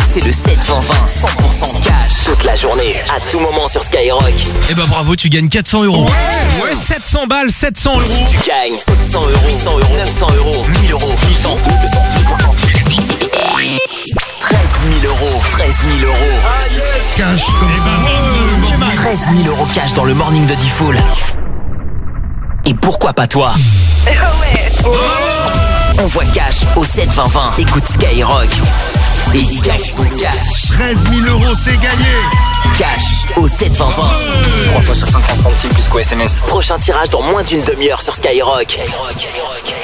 C'est le 7-20-20, 100% cash. Toute la journée, à tout moment sur Skyrock. Eh ben bravo, tu gagnes 400 euros. Ouais, 700 balles, 700 euros. Tu gagnes 700 euros, 800 euros, 900 euros, 1000 euros, 1100, 200, 13 000 euros, 13 000 euros. Cash comme ça. 13 000 euros cash dans le morning de Diffoul. Et pourquoi pas toi? Envoie cash au 7-20-20. Écoute Skyrock. Et gagne ton cash. 13 000 euros, c'est gagné. Cash au 7-20-20. 3 fois 75 centimes plus qu'au SMS. Prochain tirage dans moins d'une demi-heure sur Skyrock.